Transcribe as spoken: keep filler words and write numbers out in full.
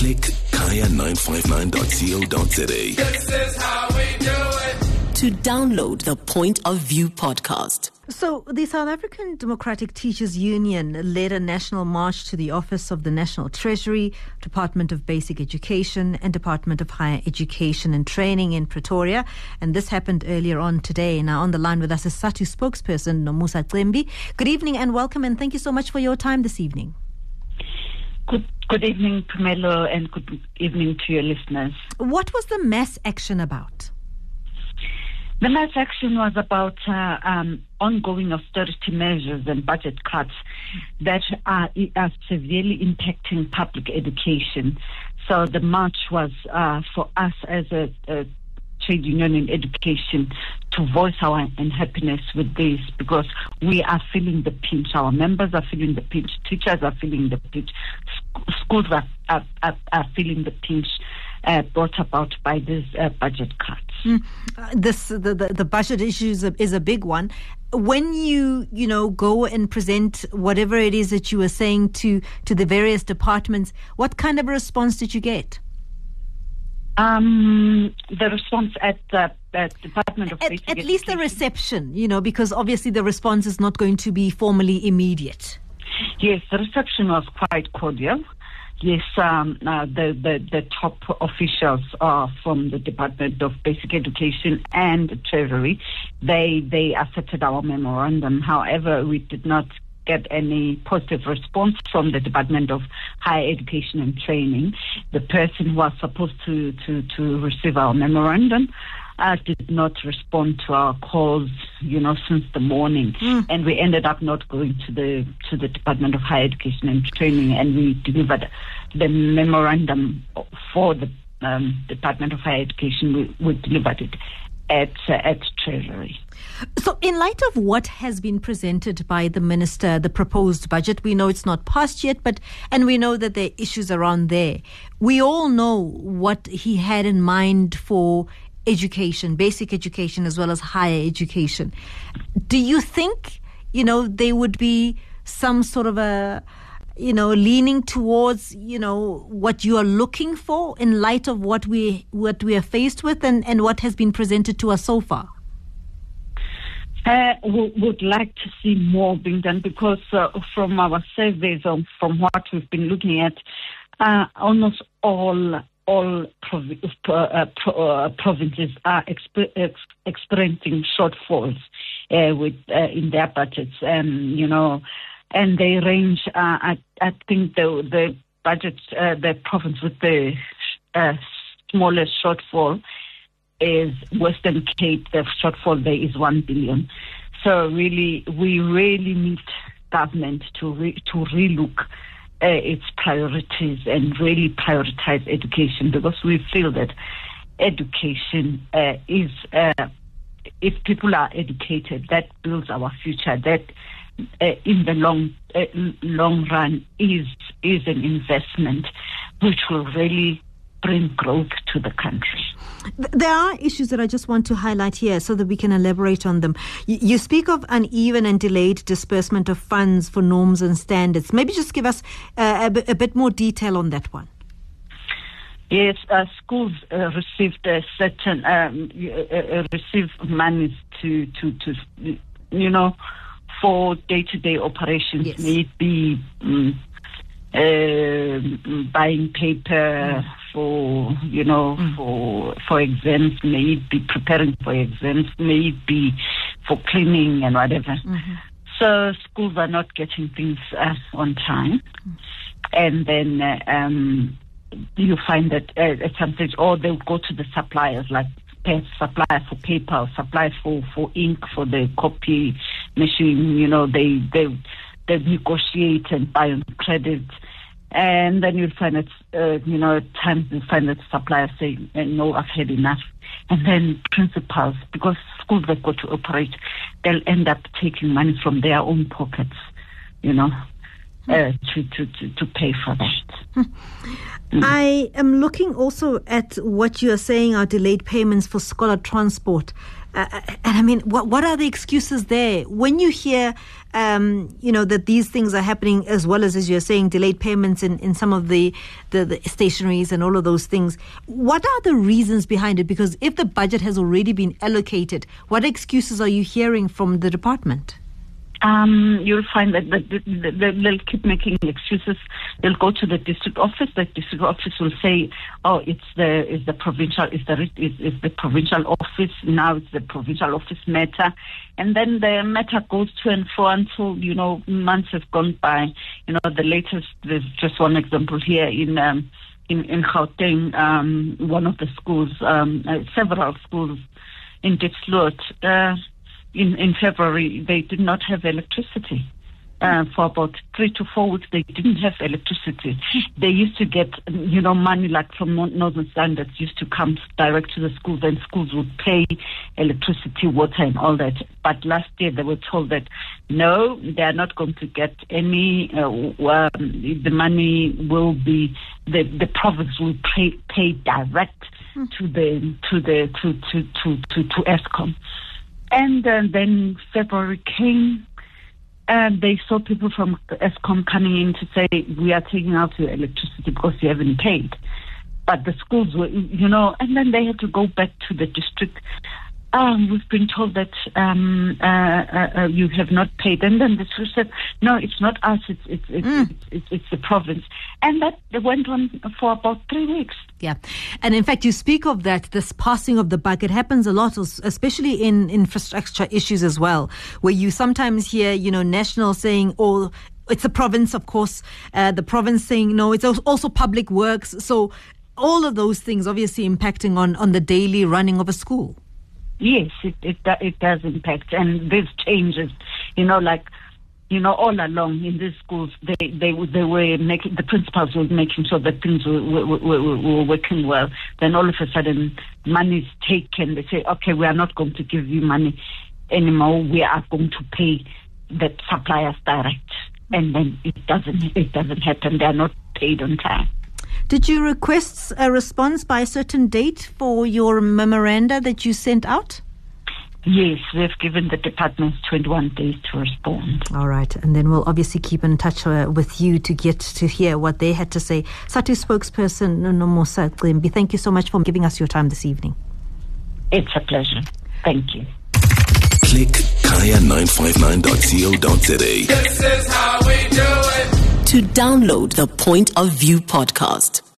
Click kaya nine five nine dot co dot za. This is how we do it. To download the Point of View podcast. So, the South African Democratic Teachers Union led a national march to the Office of the National Treasury, Department of Basic Education and Department of Higher Education and Training in Pretoria. And this happened earlier on today. Now, on the line with us is SADTU spokesperson Nomusa Cembi. Good evening and welcome, and thank you so much for your time this evening. Good, good evening, Pamela, and good evening to your listeners. What was the mass action about? The mass action was about uh, um, ongoing austerity measures and budget cuts that are, are severely impacting public education. So the march was uh, for us as a, a trade union in education to voice our unhappiness with this, because we are feeling the pinch. Our members are feeling the pinch. Teachers are feeling the pinch. Schools are, are, are, are feeling the pinch uh, brought about by these uh, budget cuts. Mm. Uh, this the, the the budget issue is a, is a big one. When you you know go and present whatever it is that you were saying to to the various departments, what kind of a response did you get? Um, the response at the at Department of at, Basic at Education. least the reception, you know, because obviously the response is not going to be formally immediate. Yes, the reception was quite cordial. Yes, um, uh, the, the, the top officials uh, from the Department of Basic Education and the Treasury, they they accepted our memorandum. However, we did not get any positive response from the Department of Higher Education and Training. The person who was supposed to, to, to receive our memorandum uh, did not respond to our calls, you know, since the morning. Mm. And we ended up not going to the to the Department of Higher Education and Training, and we delivered the memorandum for the um, Department of Higher Education. We, we delivered it at uh, at Treasury. So, in light of what has been presented by the minister, the proposed budget, we know it's not passed yet, but and we know that there are issues around there. We all know what he had in mind for education, basic education as well as higher education. Do you think, you know, there would be some sort of a, you know, leaning towards, you know, what you are looking for in light of what we what we are faced with and, and what has been presented to us so far? Uh, we would like to see more being done, because uh, from our surveys, um, from what we've been looking at, uh, almost all all provi- uh, pro- uh, provinces are exp- ex- experiencing shortfalls uh, with uh, in their budgets, um, you know, and they range. Uh, I, I think the the budget, uh, the province with the uh, smallest shortfall is Western Cape. The shortfall there is one billion. So really, we really need government to re- to relook uh, its priorities and really prioritize education, because we feel that education uh, is, uh, if people are educated, that builds our future. That uh, in the long uh, long run is is an investment which will really bring growth to the country. There are issues that I just want to highlight here so that we can elaborate on them. You, you speak of uneven and delayed disbursement of funds for norms and standards. Maybe just give us uh, a, b- a bit more detail on that one. Yes, uh, schools uh, received a certain um, uh, uh, received monies to, to to you know for day-to-day operations. Yes. May it be um, uh, buying paper. Mm. For you know, mm. for for exams, may it be preparing for exams, may it be for cleaning and whatever. Mm-hmm. So schools are not getting things uh, on time, mm. and then uh, um, you find that uh, at some stage, or they'll go to the suppliers, like supplier for paper, or supplier for, for ink for the copy machine. You know, they they they negotiate and buy on credit. And then you'll find that, uh, you know, at times you'll find that suppliers say, no, I've had enough. And then principals, because schools have got to operate, they'll end up taking money from their own pockets, you know, uh, to, to, to, to pay for that. Hmm. Mm. I am looking also at what you are saying are delayed payments for scholar transport. Uh, and I mean, what what are the excuses there? When you hear, um, you know, that these things are happening, as well as, as you're saying, delayed payments in, in some of the, the, the stationaries and all of those things, what are the reasons behind it? Because if the budget has already been allocated, what excuses are you hearing from the department? Um, you'll find that they'll keep making excuses. They'll go to the district office. The district office will say, "Oh, it's the it's the provincial it's the it's, it's the provincial office now. It's the provincial office matter," and then the matter goes to and fro until you know months have gone by. You know, the latest. There's just one example here in. Um, in in Gauteng, um, one of the schools, um, uh, several schools in Diepsloot. Uh, In, in February, they did not have electricity. Uh, for about three to four weeks, they didn't have electricity. They used to get, you know, money like from Northern Standards used to come direct to the schools, and schools would pay electricity, water, and all that. But last year, they were told that no, they are not going to get any. Uh, um, the money will be the the province will pay pay direct to the to the to to to to, to Eskom. And uh, then February came, and they saw people from Eskom coming in to say, we are taking out your electricity because you haven't paid. But the schools were, you know, and then they had to go back to the district. Um, we've been told that um, uh, uh, uh, you have not paid. And then the district said, no, it's not us, it's it's it's, mm. it's, it's, it's the province. And that went on for about three weeks. Yeah. And in fact, you speak of that, this passing of the buck. It happens a lot, especially in infrastructure issues as well, where you sometimes hear, you know, national saying, oh, it's the province, of course, uh, the province saying, no, it's also public works. So all of those things obviously impacting on, on the daily running of a school. Yes, it, it it does impact, and there's changes, you know, like, you know, all along in these schools, they they they were making, the principals were making sure that things were, were, were, were working well. Then all of a sudden, money is taken. They say, okay, we are not going to give you money anymore. We are going to pay the suppliers direct, and then it doesn't it doesn't happen. They are not paid on time. Did you request a response by a certain date for your memoranda that you sent out? Yes, we've given the departments twenty-one days to respond. All right. And then we'll obviously keep in touch uh, with you to get to hear what they had to say. SADTU spokesperson Nomusa Gqimbi, thank you so much for giving us your time this evening. It's a pleasure. Thank you. Click kaya nine five nine dot co dot za. This is how we do it. To download the Point of View podcast,